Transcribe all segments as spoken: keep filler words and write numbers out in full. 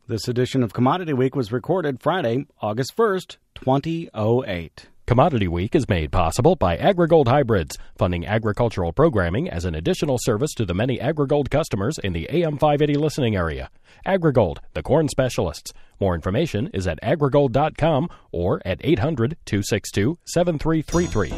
This edition of Commodity Week was recorded Friday, August first, twenty oh eight. Commodity Week is made possible by AgriGold Hybrids, funding agricultural programming as an additional service to the many AgriGold customers in the A M five eighty listening area. AgriGold, the corn specialists. More information is at agrigold dot com or at eight hundred, two six two, seven three three three.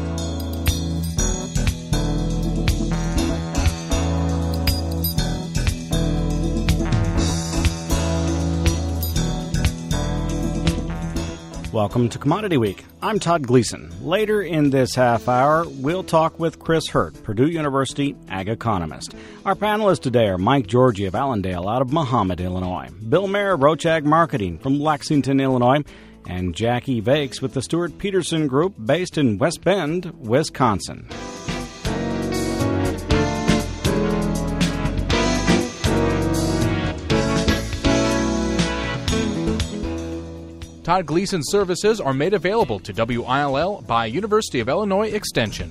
Welcome to Commodity Week. I'm Todd Gleason. Later in this half hour, we'll talk with Chris Hurt, Purdue University ag economist. Our panelists today are Mike Georgi of Allendale out of Mahomet, Illinois, Bill Mayer of Roach Ag Marketing from Lexington, Illinois, and Jackie Vakes with the Stuart Peterson Group based in West Bend, Wisconsin. Todd Gleason services are made available to W I L L by University of Illinois Extension.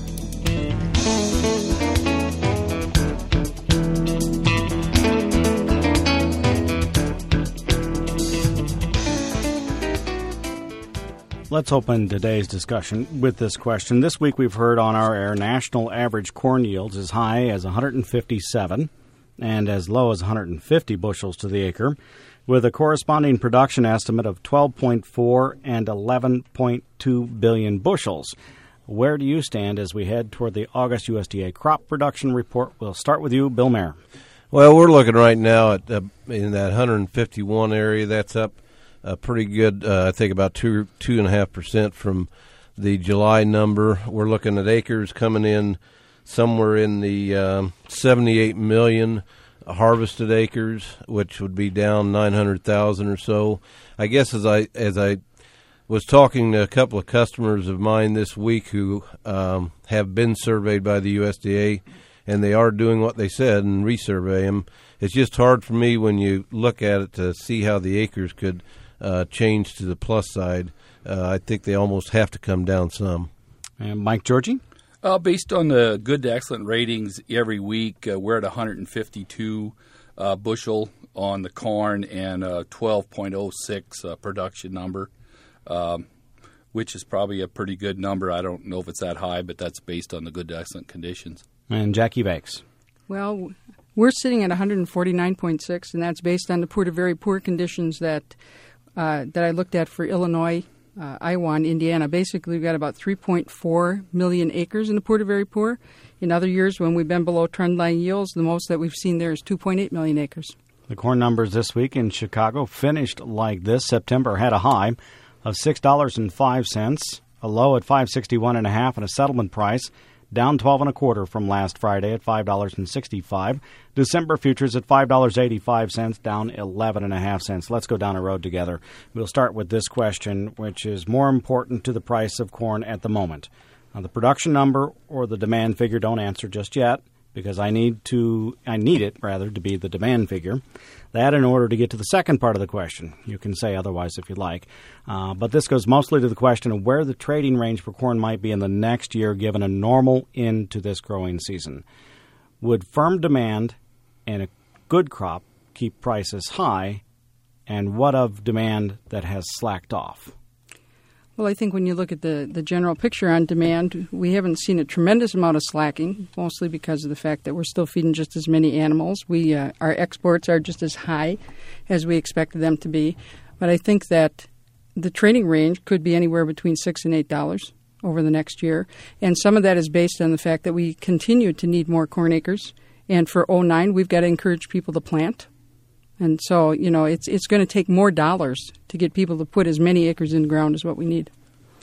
Let's open today's discussion with this question. This week we've heard on our air national average corn yields as high as one hundred fifty-seven and as low as one hundred fifty bushels to the acre, with a corresponding production estimate of twelve point four and eleven point two billion bushels. Where do you stand as we head toward the August U S D A crop production report? We'll start with you, Bill Mayer. Well, we're looking right now at uh, in that one hundred fifty-one area. That's up uh, pretty good, uh, I think about two, two and a half percent from the July number. We're looking at acres coming in somewhere in the um, seventy-eight million harvested acres, which would be down nine hundred thousand or so. I guess as I as I was talking to a couple of customers of mine this week who um, have been surveyed by the U S D A, and they are doing what they said and resurvey them, it's just hard for me when you look at it to see how the acres could uh, change to the plus side. Uh, I think they almost have to come down some. And Mike Georgi? Uh, based on the good to excellent ratings every week, uh, we're at one hundred fifty-two uh, bushel on the corn and uh, twelve point oh six uh, production number, um, which is probably a pretty good number. I don't know if it's that high, but that's based on the good to excellent conditions. And Jackie Vakes. Well, we're sitting at one hundred forty-nine point six, and that's based on the poor to very poor conditions that uh, that I looked at for Illinois, Uh, Iowa, and Indiana. Basically, we've got about three point four million acres in the poor to very poor. In other years, when we've been below trendline yields, the most that we've seen there is two point eight million acres. The corn numbers this week in Chicago finished like this. September had a high of six dollars and five cents, a low at five sixty-one and a half, and a settlement price down twelve and a quarter from last Friday at five dollars and sixty-five. December futures at five dollars and eighty-five cents, down eleven and a half cents. Let's go down a road together. We'll start with this question, which is more important to the price of corn at the moment. Now, the production number or the demand figure, don't answer just yet, because I need to I need it rather to be the demand figure. That in order to get to the second part of the question. You can say otherwise if you like. Uh, but this goes mostly to the question of where the trading range for corn might be in the next year given a normal end to this growing season. Would firm demand and a good crop keep prices high? And what of demand that has slacked off? Well, I think when you look at the, the general picture on demand, we haven't seen a tremendous amount of slacking, mostly because of the fact that we're still feeding just as many animals. We uh, our exports are just as high as we expected them to be. But I think that the trading range could be anywhere between six and eight dollars over the next year. And some of that is based on the fact that we continue to need more corn acres. And for oh nine, we've got to encourage people to plant. And so, you know, it's it's going to take more dollars to get people to put as many acres in the ground as what we need.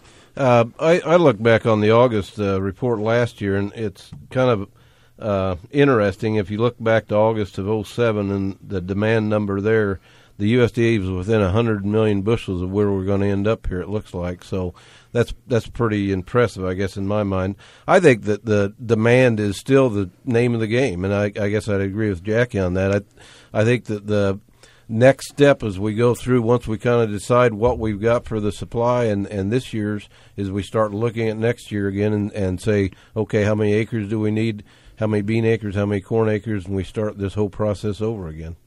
Uh, I, I look back on the August uh, report last year, and it's kind of uh, interesting. If you look back to August of oh seven and the demand number there, the U S D A was within one hundred million bushels of where we're going to end up here, it looks like. So that's that's pretty impressive, I guess, in my mind. I think that the demand is still the name of the game, and I, I guess I'd agree with Jackie on that. I, I think that the next step as we go through, once we kind of decide what we've got for the supply and, and this year's, is we start looking at next year again and, and say, okay, how many acres do we need, how many bean acres, how many corn acres, and we start this whole process over again.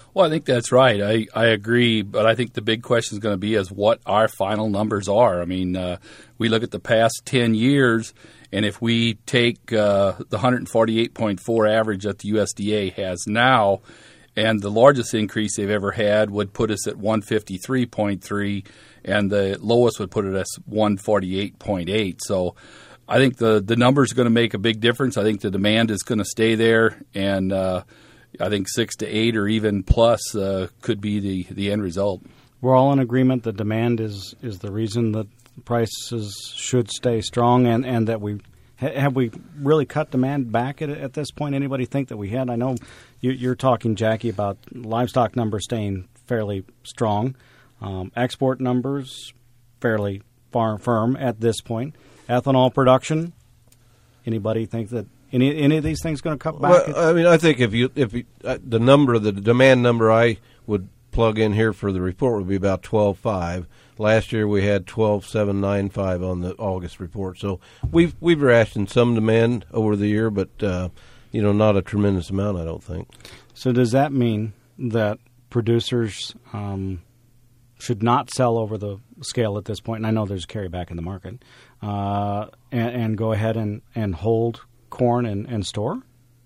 Well, I think that's right. I, I agree, but I think the big question is going to be is what our final numbers are. I mean, uh, we look at the past ten years, and if we take uh, the one forty-eight point four average that the U S D A has now, and the largest increase they've ever had would put us at one fifty-three point three, and the lowest would put it at one forty-eight point eight. So I think the, the numbers are going to make a big difference. I think the demand is going to stay there, and uh, I think six to eight or even plus uh, could be the, the end result. We're all in agreement that demand is, is the reason that prices should stay strong, and, and that we have we really cut demand back at, at this point? Anybody think that we had? I know you, you're talking, Jackie, about livestock numbers staying fairly strong, um, export numbers fairly far firm at this point. Ethanol production, anybody think that any any of these things going to cut back? Well, I mean, I think if you if you, uh, the number, the demand number I would plug in here for the report would be about twelve five. Last year we had twelve seven nine five on the August report. So we've we've rationed some demand over the year, but uh, you know, not a tremendous amount, I don't think. So does that mean that producers um, should not sell over the scale at this point? And I know there's carryback in the market, uh, and, and go ahead and, and hold corn and, and store?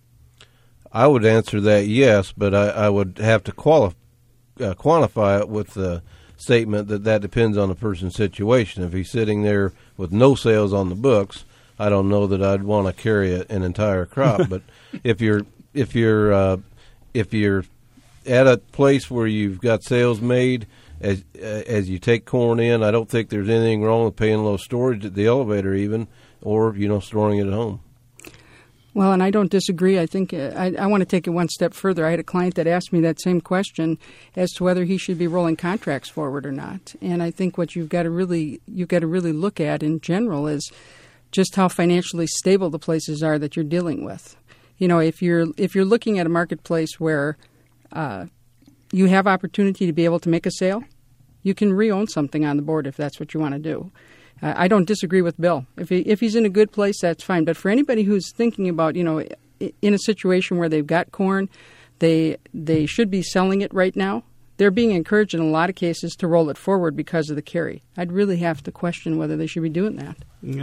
I would answer that yes, but I, I would have to qualify, uh, quantify it with the statement that that depends on the person's situation. If he's sitting there with no sales on the books, I don't know that I'd want to carry a, an entire crop. But if you're if you're uh, if you're at a place where you've got sales made as uh, as you take corn in, I don't think there's anything wrong with paying low storage at the elevator, even, or you know, storing it at home. Well, and I don't disagree. I think uh, I, I want to take it one step further. I had a client that asked me that same question as to whether he should be rolling contracts forward or not. And I think what you've got to really you've got to really look at in general is just how financially stable the places are that you're dealing with. You know, if you're if you're looking at a marketplace where uh, you have opportunity to be able to make a sale, you can re-own something on the board if that's what you want to do. I don't disagree with Bill. If he, if he's in a good place, that's fine. But for anybody who's thinking about, you know, in a situation where they've got corn, they they should be selling it right now. They're being encouraged in a lot of cases to roll it forward because of the carry. I'd really have to question whether they should be doing that.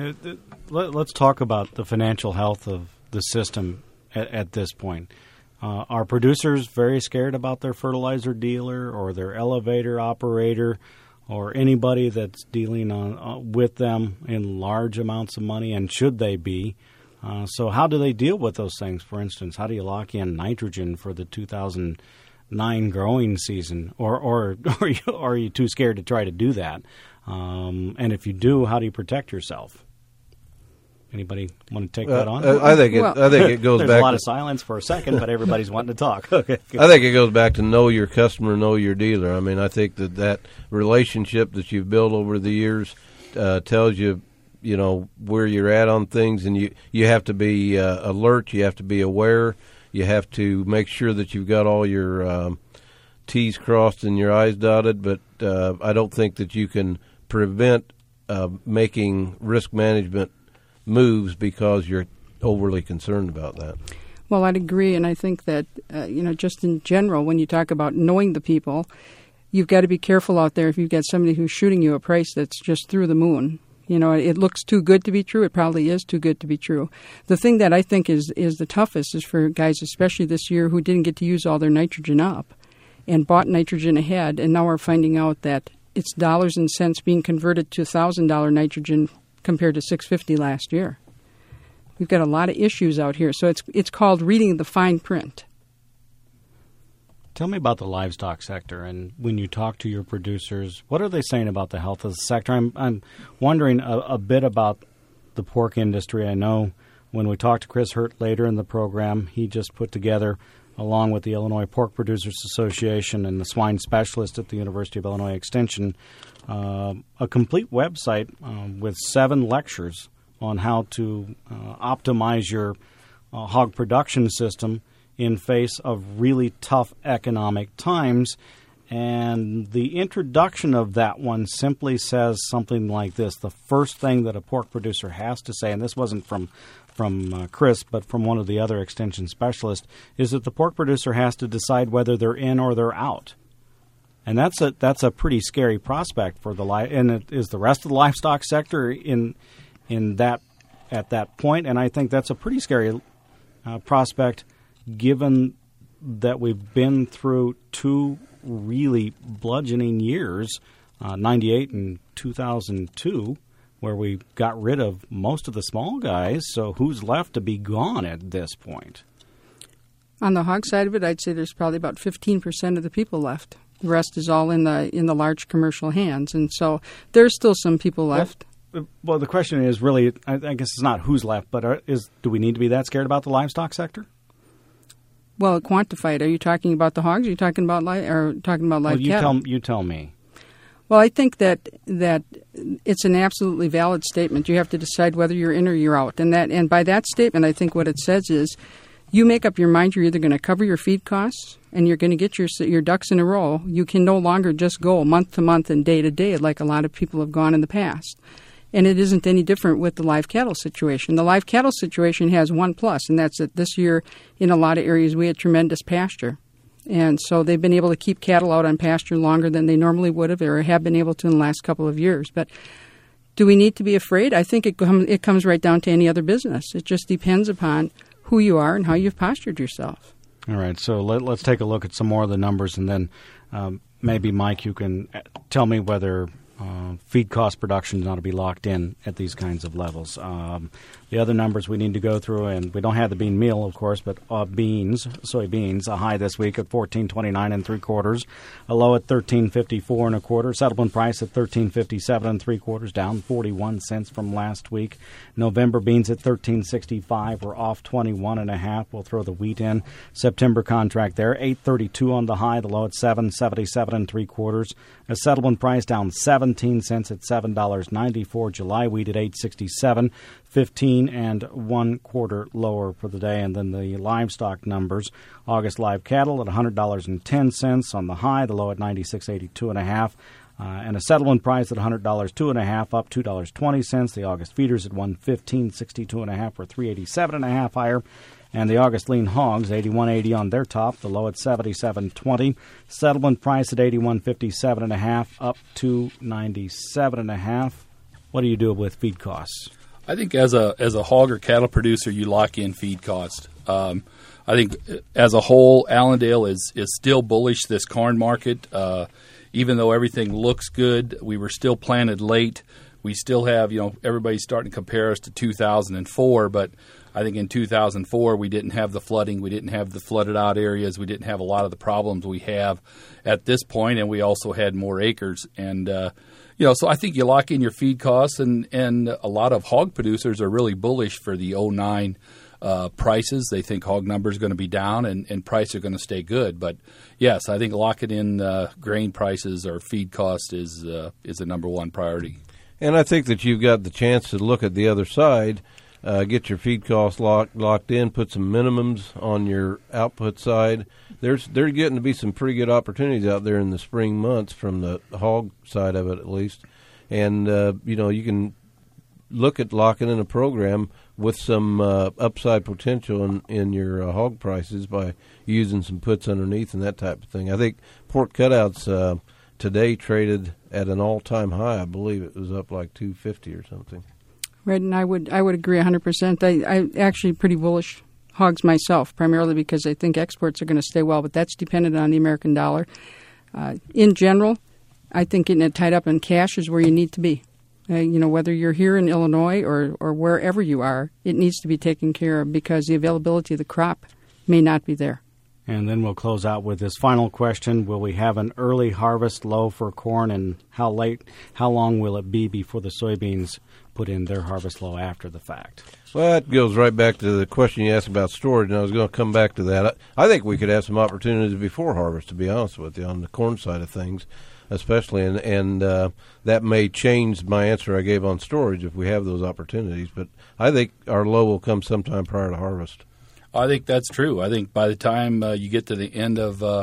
Let's talk about the financial health of the system at, at this point. Uh, are producers very scared about their fertilizer dealer or their elevator operator, or anybody that's dealing on uh, with them in large amounts of money, and should they be? Uh, so how do they deal with those things? For instance, how do you lock in nitrogen for the two thousand nine growing season? Or, or, or are, you, are you too scared to try to do that? Um, and if you do, how do you protect yourself? Anybody want to take uh, that on? I think it, I think it goes There's back. There's a lot to, of silence for a second, but everybody's wanting to talk. Okay. I think it goes back to know your customer, know your dealer. I mean, I think that that relationship that you've built over the years uh, tells you, you know, where you're at on things, and you, you have to be uh, alert. You have to be aware. You have to make sure that you've got all your um, T's crossed and your I's dotted. But uh, I don't think that you can prevent uh, making risk management moves because you're overly concerned about that. Well, I'd agree, and I think that, uh, you know, just in general, when you talk about knowing the people, you've got to be careful out there if you've got somebody who's shooting you a price that's just through the moon. You know, it looks too good to be true. It probably is too good to be true. The thing that I think is, is the toughest is for guys, especially this year, who didn't get to use all their nitrogen up and bought nitrogen ahead, and now are finding out that it's dollars and cents being converted to one thousand dollars nitrogen compared to six hundred fifty dollars last year. We've got a lot of issues out here, so it's it's called reading the fine print. Tell me about the livestock sector, and when you talk to your producers, what are they saying about the health of the sector? I'm I'm wondering a, a bit about the pork industry. I know when we talked to Chris Hurt later in the program, he just put together, along with the Illinois Pork Producers Association and the swine specialist at the University of Illinois Extension, uh, a complete website uh, with seven lectures on how to uh, optimize your uh, hog production system in face of really tough economic times. And the introduction of that one simply says something like this. The first thing that a pork producer has to say, and this wasn't from from uh, Chris, but from one of the other extension specialists, is that the pork producer has to decide whether they're in or they're out. And that's a that's a pretty scary prospect for the li- and it is the rest of the livestock sector in in that at that point. And I think that's a pretty scary uh, prospect, given that we've been through two really bludgeoning years, uh, ninety-eight and two thousand two, where we got rid of most of the small guys. So who's left to be gone at this point? On the hog side of it, I'd say there's probably about fifteen percent of the people left. The rest is all in the in the large commercial hands. And so there's still some people left. Well, well the question is really, I, I guess it's not who's left, but are, is do we need to be that scared about the livestock sector? Well, quantified. Are you talking about the hogs? Are you talking about li- or talking about live well, you cattle? Tell, you tell me. Well, I think that that it's an absolutely valid statement. You have to decide whether you're in or you're out, and that and by that statement, I think what it says is, you make up your mind. You're either going to cover your feed costs and you're going to get your your ducks in a row. You can no longer just go month to month and day to day like a lot of people have gone in the past. And it isn't any different with the live cattle situation. The live cattle situation has one plus, and that's that this year in a lot of areas we had tremendous pasture. And so they've been able to keep cattle out on pasture longer than they normally would have or have been able to in the last couple of years. But do we need to be afraid? I think it, com- it comes right down to any other business. It just depends upon who you are and how you've postured yourself. All right, so let, let's take a look at some more of the numbers, and then um, maybe, Mike, you can tell me whether uh, feed cost production ought to be locked in at these kinds of levels. Um, the other numbers we need to go through, and we don't have the bean meal, of course, but uh, beans, soybeans, a high this week at fourteen twenty-nine and three quarters, a low at thirteen fifty-four and a quarter, settlement price at thirteen fifty-seven and three quarters, down forty-one cents from last week. November beans at thirteen sixty-five, we're off twenty-one and a half. We'll throw the wheat in. September contract there, eight thirty-two on the high, the low at seven seventy-seven and three quarters. A settlement price down seventeen cents at seven ninety-four. July wheat at eight sixty-seven, fifteen and one quarter lower for the day. And then the livestock numbers, August live cattle at one hundred dollars and ten cents on the high, the low at ninety-six eighty-two and a half. Uh, and a settlement price at one hundred dollars two and a half, up two dollars and twenty cents. The August feeders at one fifteen sixty-two and a half, or three eighty-seven and a half higher. And the August lean hogs, eighty-one eighty on their top, the low at seventy-seven twenty. Settlement price at eighty-one fifty-seven and a half, up two ninety-seven and a half. What do you do with feed costs? I think as a as a hog or cattle producer, you lock in feed cost. Um, I think as a whole, Allendale is is still bullish this corn market. Uh, even though everything looks good, we were still planted late. We still have, you know, everybody's starting to compare us to two thousand four, but I think in two thousand four we didn't have the flooding, we didn't have the flooded out areas, we didn't have a lot of the problems we have at this point, and we also had more acres. And uh, you know, so I think you lock in your feed costs, and and a lot of hog producers are really bullish for the oh nine uh, prices. They think hog numbers are going to be down, and, and prices are going to stay good. But yes, I think locking in uh, grain prices or feed cost is uh, is the number one priority. And I think that you've got the chance to look at the other side, uh, get your feed costs locked locked in, put some minimums on your output side. There's there's getting to be some pretty good opportunities out there in the spring months from the hog side of it, at least. And uh, you know, you can look at locking in a program with some uh, upside potential in, in your uh, hog prices by using some puts underneath and that type of thing. I think pork cutouts uh, today traded at an all-time high. I believe it was up like two fifty or something. Right, and I would I would agree one hundred percent. I, I'm actually pretty bullish hogs myself, primarily because I think exports are going to stay well, but that's dependent on the American dollar. Uh, in general, I think getting it tied up in cash is where you need to be. Uh, you know, whether you're here in Illinois or, or wherever you are, it needs to be taken care of because the availability of the crop may not be there. And then we'll close out with this final question. Will we have an early harvest low for corn, and how late, how long will it be before the soybeans put in their harvest low after the fact? Well, that goes right back to the question you asked about storage, and I was going to come back to that. I, I think we could have some opportunities before harvest, to be honest with you, on the corn side of things, especially, and, and uh, that may change my answer I gave on storage if we have those opportunities. But I think our low will come sometime prior to harvest. I think that's true. I think by the time uh, you get to the end of uh,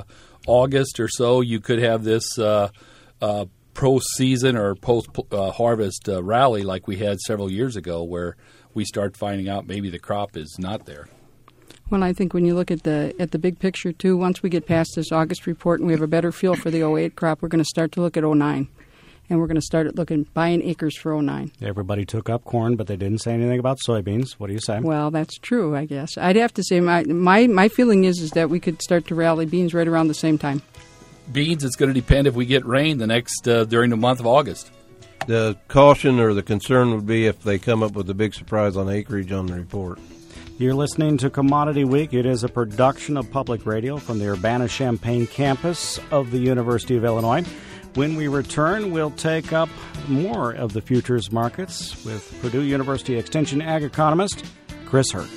August or so, you could have this uh, uh, pro-season or post-harvest uh, rally like we had several years ago, where we start finding out maybe the crop is not there. Well, I think when you look at the at the big picture, too, once we get past this August report and we have a better feel for the oh eight crop, we're going to start to look at oh nine. And we're going to start at looking, buying acres for oh nine. Everybody took up corn, but they didn't say anything about soybeans. What do you say? Well, that's true, I guess. I'd have to say my my, my feeling is, is that we could start to rally beans right around the same time. Beans, it's going to depend if we get rain the next uh, during the month of August. The caution or the concern would be if they come up with a big surprise on acreage on the report. You're listening to Commodity Week. It is a production of Public Radio from the Urbana-Champaign campus of the University of Illinois. When we return, we'll take up more of the futures markets with Purdue University Extension Ag economist Chris Hurt.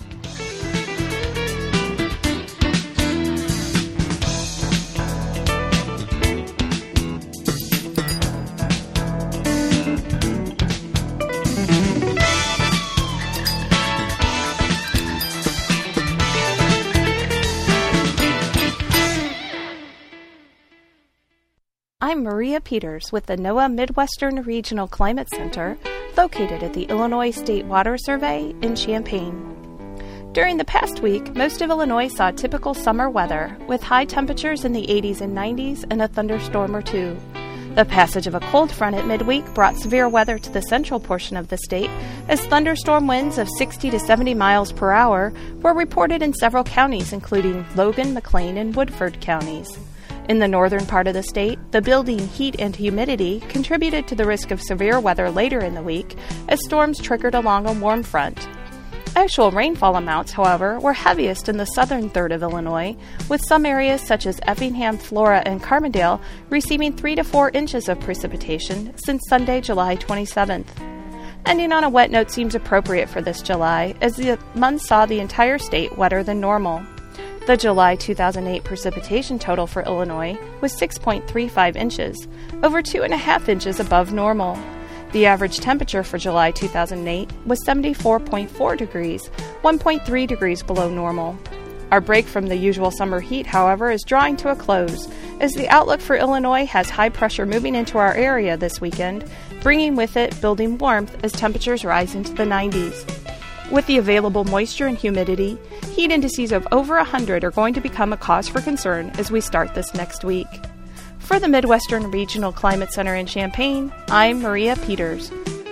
I'm Maria Peters with the NOAA Midwestern Regional Climate Center, located at the Illinois State Water Survey in Champaign. During the past week, most of Illinois saw typical summer weather, with high temperatures in the eighties and nineties and a thunderstorm or two. The passage of a cold front at midweek brought severe weather to the central portion of the state, as thunderstorm winds of sixty to seventy miles per hour were reported in several counties, including Logan, McLean, and Woodford counties. In the northern part of the state, the building heat and humidity contributed to the risk of severe weather later in the week as storms trickled along a warm front. Actual rainfall amounts, however, were heaviest in the southern third of Illinois, with some areas such as Effingham, Flora, and Carbondale receiving three to four inches of precipitation since Sunday, July twenty-seventh. Ending on a wet note seems appropriate for this July, as the month saw the entire state wetter than normal. The July two thousand eight precipitation total for Illinois was six point three five inches, over two and a half inches above normal. The average temperature for July two thousand eight was seventy-four point four degrees, one point three degrees below normal. Our break from the usual summer heat, however, is drawing to a close, as the outlook for Illinois has high pressure moving into our area this weekend, bringing with it building warmth as temperatures rise into the nineties. With the available moisture and humidity, heat indices of over one hundred are going to become a cause for concern as we start this next week. For the Midwestern Regional Climate Center in Champaign, I'm Maria Peters.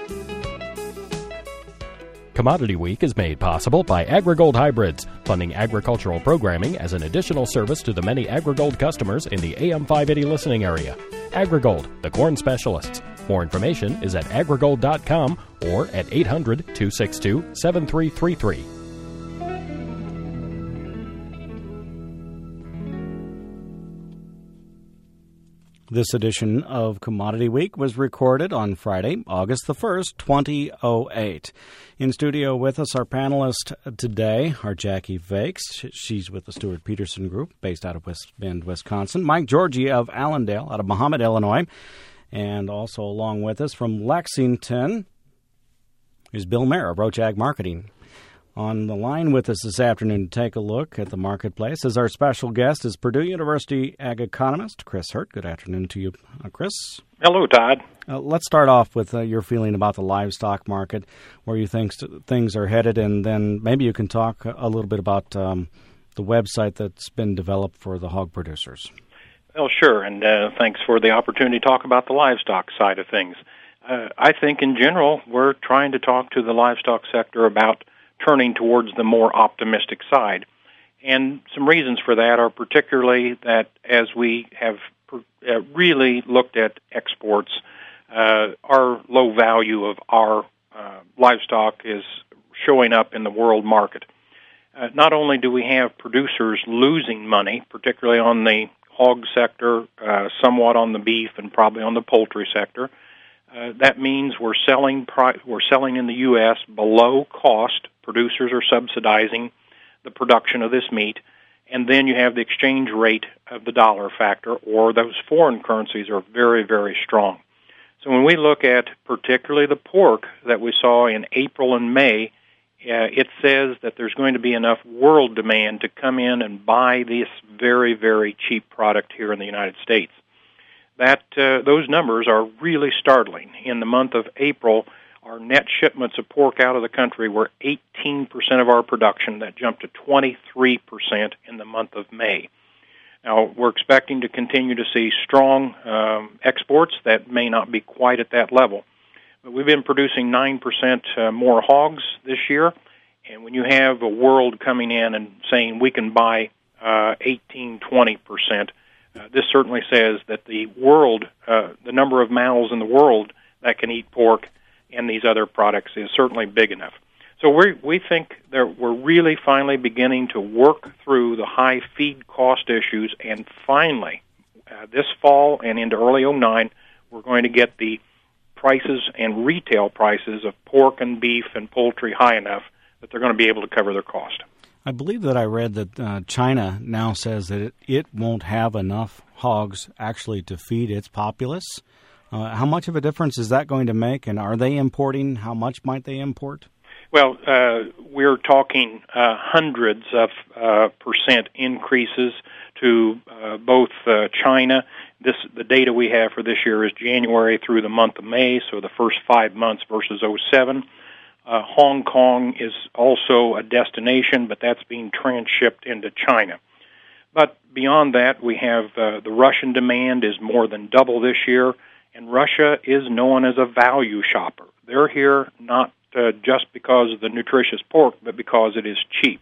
Commodity Week is made possible by AgriGold Hybrids, funding agricultural programming as an additional service to the many AgriGold customers in the A M five eighty listening area. AgriGold, the corn specialists. More information is at agrigold dot com or at eight hundred, two six two, seven three three three. This edition of Commodity Week was recorded on Friday, August the first, twenty oh eight. In studio with us, our panelists today are Jackie Vakes. She's with the Stuart Peterson Group, based out of West Bend, Wisconsin. Mike Georgie of Allendale, out of Mahomet, Illinois. And also along with us from Lexington is Bill Mayer of Roach Ag Marketing. On the line with us this afternoon to take a look at the marketplace is our special guest is Purdue University ag economist Chris Hurt. Good afternoon to you, uh, Chris. Hello, Todd. Uh, let's start off with uh, your feeling about the livestock market, where you think st- things are headed, and then maybe you can talk a little bit about um, the website that's been developed for the hog producers. Well, sure, and uh, thanks for the opportunity to talk about the livestock side of things. Uh, I think in general we're trying to talk to the livestock sector about turning towards the more optimistic side. And some reasons for that are particularly that as we have uh, really looked at exports, uh, our low value of our uh, livestock is showing up in the world market. Uh, not only do we have producers losing money, particularly on the hog sector, uh, somewhat on the beef, and probably on the poultry sector. Uh, that means we're selling pri- we're selling in the U S below cost. Producers are subsidizing the production of this meat, and then you have the exchange rate of the dollar factor, or those foreign currencies are very, very strong. So when we look at particularly the pork that we saw in April and May uh, it says that there's going to be enough world demand to come in and buy this very, very cheap product here in the United States. That uh, those numbers are really startling. In the month of April, our net shipments of pork out of the country were eighteen percent of our production. That jumped to twenty-three percent in the month of May. Now, we're expecting to continue to see strong um, exports that may not be quite at that level. But we've been producing nine percent uh, more hogs this year, and when you have a world coming in and saying we can buy uh, eighteen, twenty percent, uh, this certainly says that the world, uh, the number of mouths in the world that can eat pork and these other products is certainly big enough. So we we think that we're really finally beginning to work through the high feed cost issues, and finally, uh, this fall and into early oh nine, we're going to get the prices and retail prices of pork and beef and poultry high enough that they're going to be able to cover their cost. I believe that I read that uh, China now says that it, it won't have enough hogs actually to feed its populace. Uh, how much of a difference is that going to make, and are they importing? How much might they import? Well, uh, we're talking uh, hundreds of uh, percent increases to uh, both uh, China. This the data we have for this year is January through the month of May, so the first five months versus oh seven. Uh, Hong Kong is also a destination, but that's being transshipped into China. But beyond that, we have uh, the Russian demand is more than double this year, and Russia is known as a value shopper. They're here not uh, just because of the nutritious pork, but because it is cheap.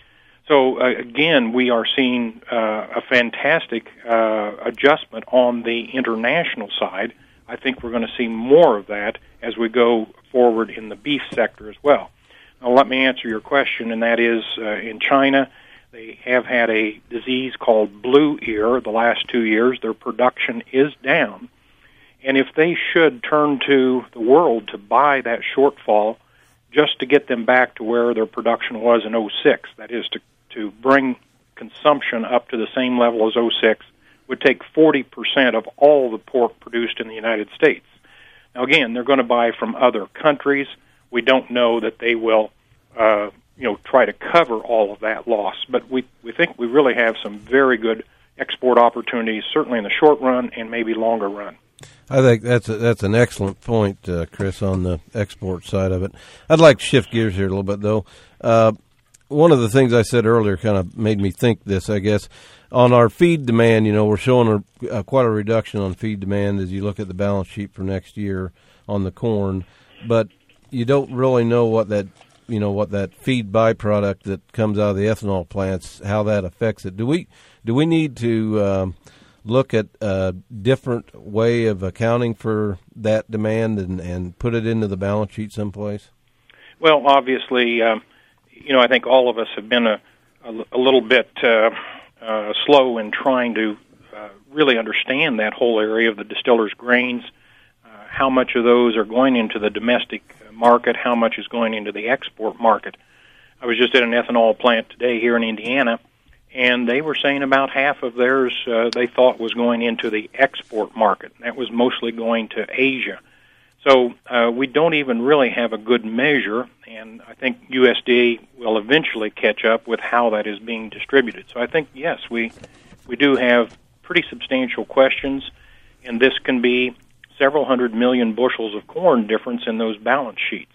So, uh, again, we are seeing uh, a fantastic uh, adjustment on the international side. I think we're going to see more of that as we go forward in the beef sector as well. Now, let me answer your question, and that is uh, in China, they have had a disease called blue ear the last two years. Their production is down. And if they should turn to the world to buy that shortfall just to get them back to where their production was in oh six, that is to, to bring consumption up to the same level as oh six, would take forty percent of all the pork produced in the United States. Now, again, they're going to buy from other countries. We don't know that they will, uh, you know, try to cover all of that loss. But we, we think we really have some very good export opportunities, certainly in the short run and maybe longer run. I think that's a, that's an excellent point, uh, Chris, on the export side of it. I'd like to shift gears here a little bit, though. Uh, one of the things I said earlier kind of made me think this, I guess. On our feed demand, you know, we're showing a, uh, quite a reduction on feed demand as you look at the balance sheet for next year on the corn, but you don't really know what that, you know, what that feed byproduct that comes out of the ethanol plants, how that affects it. Do we do we need to um, look at a different way of accounting for that demand and, and put it into the balance sheet someplace? Well, obviously, um, you know, I think all of us have been a, a, a little bit uh, uh, slow in trying to uh, really understand that whole area of the distiller's grains, uh, how much of those are going into the domestic market, how much is going into the export market. I was just at an ethanol plant today here in Indiana, and they were saying about half of theirs uh, they thought was going into the export market. That was mostly going to Asia. So uh, we don't even really have a good measure, and I think U S D A will eventually catch up with how that is being distributed. So I think, yes, we we do have pretty substantial questions, and this can be several hundred million bushels of corn difference in those balance sheets.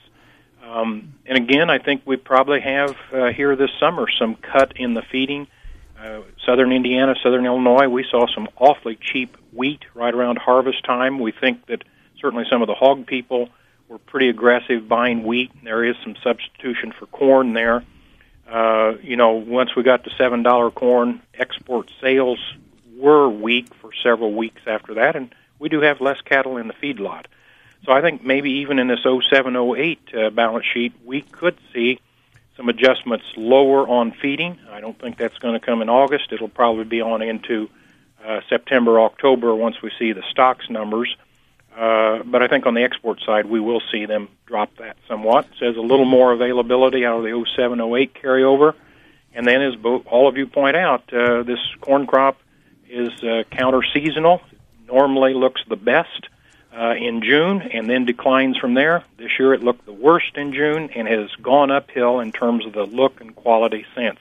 Um, and again, I think we probably have uh, here this summer some cut in the feeding. Uh, southern Indiana, southern Illinois, we saw some awfully cheap wheat right around harvest time. We think that certainly some of the hog people were pretty aggressive buying wheat. There is some substitution for corn there. Uh, you know, once we got to seven dollar corn, export sales were weak for several weeks after that, and we do have less cattle in the feedlot. So I think maybe even in this oh seven oh eight uh, balance sheet, we could see some adjustments lower on feeding. I don't think that's going to come in August. It'll probably be on into uh, September, October once we see the stocks numbers. Uh, but I think on the export side, we will see them drop that somewhat. It says a little more availability out of the oh seven oh eight carryover. And then, as both, all of you point out, uh, this corn crop is uh, counter-seasonal. Normally looks the best uh, uh, in June and then declines from there. This year it looked the worst in June and has gone uphill in terms of the look and quality since.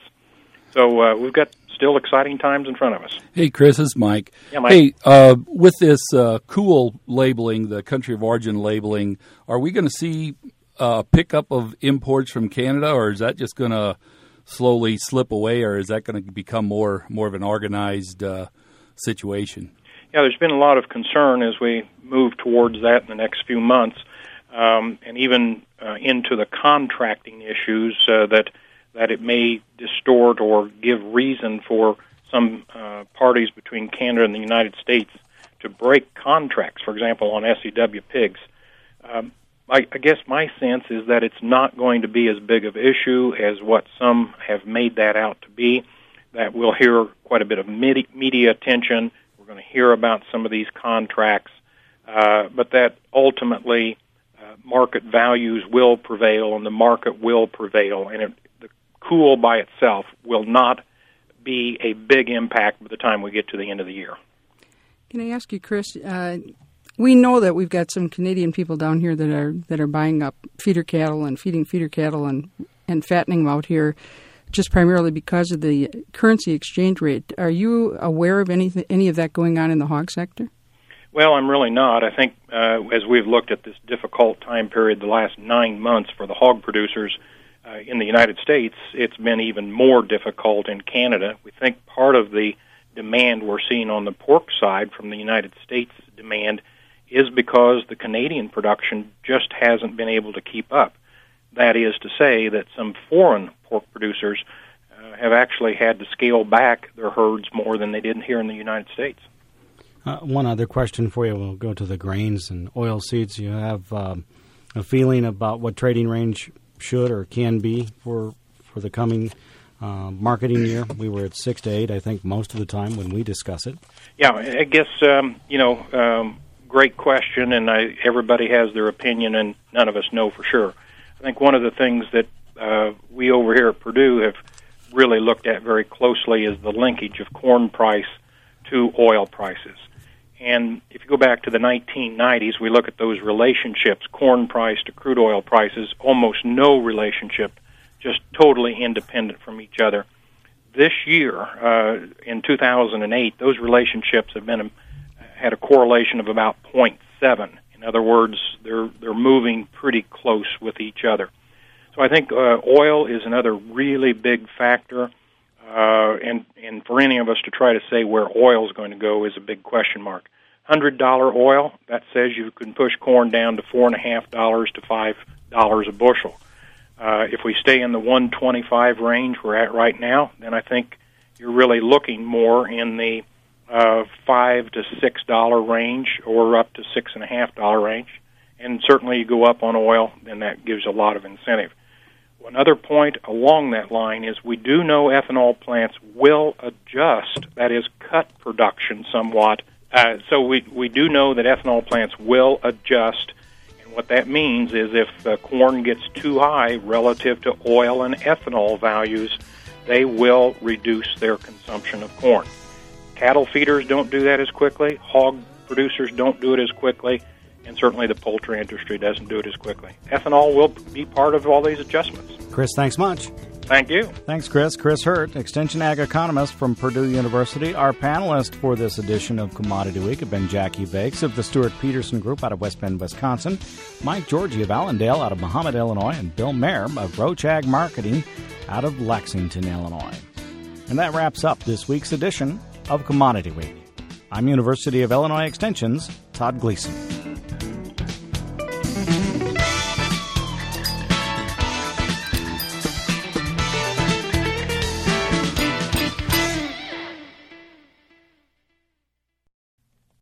So uh, we've got still exciting times in front of us. Hey, Chris, this is Mike. Yeah, Mike. Hey, uh, with this uh, cool labeling, the country of origin labeling, are we going to see a pickup of imports from Canada, or is that just going to slowly slip away, or is that going to become more more of an organized uh, situation? Yeah, there's been a lot of concern as we move towards that in the next few months, um, and even uh, into the contracting issues uh, that that it may distort or give reason for some uh, parties between Canada and the United States to break contracts, for example, on S E W pigs. Um, I, I guess my sense is that it's not going to be as big of an issue as what some have made that out to be, that we'll hear quite a bit of media attention. We're going to hear about some of these contracts, uh, but that ultimately uh, market values will prevail and the market will prevail, and it, the cool by itself will not be a big impact by the time we get to the end of the year. Can I ask you, Chris, uh, we know that we've got some Canadian people down here that are that are buying up feeder cattle and feeding feeder cattle and, and fattening them out here just primarily because of the currency exchange rate. Are you aware of any, any of that going on in the hog sector? Well, I'm really not. I think uh, as we've looked at this difficult time period, the last nine months for the hog producers uh, in the United States, it's been even more difficult in Canada. We think part of the demand we're seeing on the pork side from the United States demand is because the Canadian production just hasn't been able to keep up. That is to say that some foreign pork producers uh, have actually had to scale back their herds more than they did here in the United States. Uh, one other question for you. We'll go to the grains and oil seeds. You have um, a feeling about what trading range should or can be for for the coming uh, marketing year? We were at six to eight, I think, most of the time when we discuss it. Yeah, I guess, um, you know, um, great question, and I, everybody has their opinion, and none of us know for sure. I think one of the things that uh, we over here at Purdue have really looked at very closely is the linkage of corn price to oil prices. And if you go back to the nineteen nineties, we look at those relationships, corn price to crude oil prices, almost no relationship, just totally independent from each other. This year, uh, in two thousand eight, those relationships have been had a correlation of about zero point seven. In other words, they're they're moving pretty close with each other. So I think uh, oil is another really big factor. Uh, and, and for any of us to try to say where oil is going to go is a big question mark. one hundred dollars oil, that says you can push corn down to four point five dollars to five dollars a bushel. Uh, if we stay in the one twenty-five range we're at right now, then I think you're really looking more in the uh, five to six dollar range or up to six and a half dollar range. And certainly you go up on oil, then that gives a lot of incentive. Another point along that line is we do know ethanol plants will adjust, that is, cut production somewhat. Uh, so we we do know that ethanol plants will adjust, and what that means is if uh, corn gets too high relative to oil and ethanol values, they will reduce their consumption of corn. Cattle feeders don't do that as quickly, hog producers don't do it as quickly, and certainly the poultry industry doesn't do it as quickly. Ethanol will be part of all these adjustments. Chris, thanks much. Thank you. Thanks, Chris. Chris Hurt, Extension Ag Economist from Purdue University. Our panelists for this edition of Commodity Week have been Jackie Bakes of the Stuart Peterson Group out of West Bend, Wisconsin, Mike Georgie of Allendale out of Mahomet, Illinois, and Bill Mayer of Roach Ag Marketing out of Lexington, Illinois. And that wraps up this week's edition of Commodity Week. I'm University of Illinois Extension's Todd Gleason.